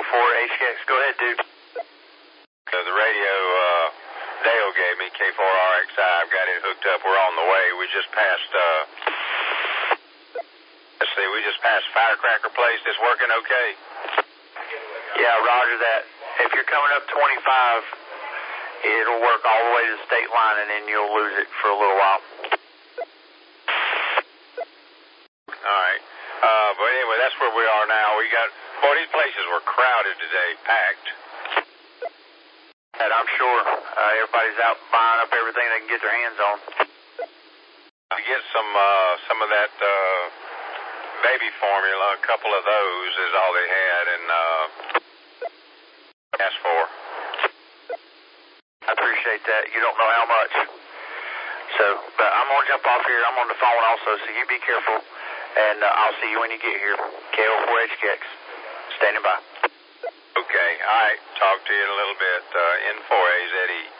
KO4HX. Go ahead, dude. The radio Dale gave me, K4RXI, I've got it hooked up. We're on the way. We just passed, we just passed Firecracker Place. It's working okay? Yeah, roger that. If you're coming up 25, it'll work all the way to the state line, and then you'll lose it for a little while. All right. But anyway, that's where we are now. These places were crowded today, packed. And I'm sure everybody's out buying up everything they can get their hands on. To get some of that baby formula, a couple of those is all they had, and asked for. I appreciate that. You don't know how much. So, but I'm going to jump off here. I'm on the phone also, so you be careful, and I'll see you when you get here. KO4HX, standing by. Okay, all right. Talk to you in a little bit. N4AZE.